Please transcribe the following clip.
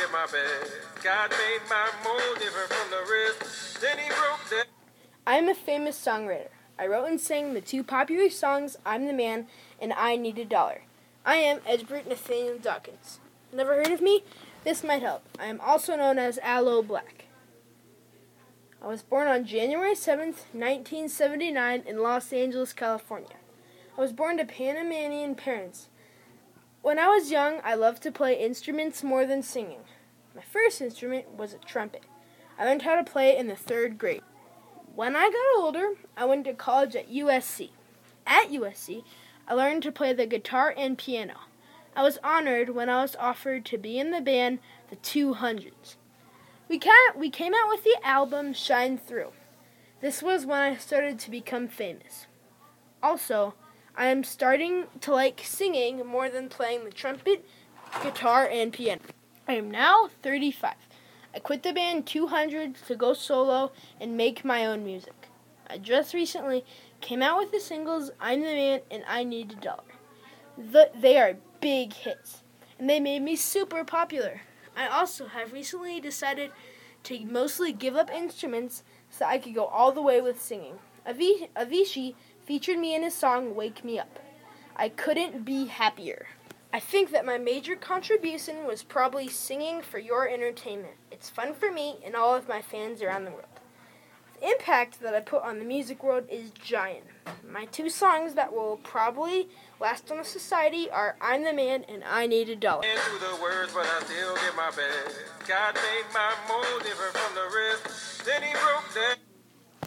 get my bag. God made my mold different from the rest. Then he broke that. I am a famous songwriter. I wrote and sang the two popular songs, I'm the Man and I Need a Dollar. I am Edgebert Nathaniel Dawkins. Never heard of me? This might help. I am also known as Aloe Black. I was born on January 7th, 1979 in Los Angeles, California. I was born to Panamanian parents. When I was young, I loved to play instruments more than singing. My first instrument was a trumpet. I learned how to play it in the 3rd grade. When I got older, I went to college at USC. At USC, I learned to play the guitar and piano. I was honored when I was offered to be in the band The 200s. We came out with the album Shine Through. This was when I started to become famous. Also, I am starting to like singing more than playing the trumpet, guitar, and piano. I am now 35. I quit the band 200 to go solo and make my own music. I just recently came out with the singles I'm the Man and I Need a Dollar. They are big hits, and they made me super popular. I also have recently decided to mostly give up instruments so I could go all the way with singing. Avicii featured me in his song Wake Me Up. I couldn't be happier. I think that my major contribution was probably singing for your entertainment. It's fun for me and all of my fans around the world. The impact that I put on the music world is giant. My 2 songs that will probably last on the society are I'm the Man and I Need a Dollar. Through the words, but I still get my bag. God made my mold different from the rest. Then he broke that.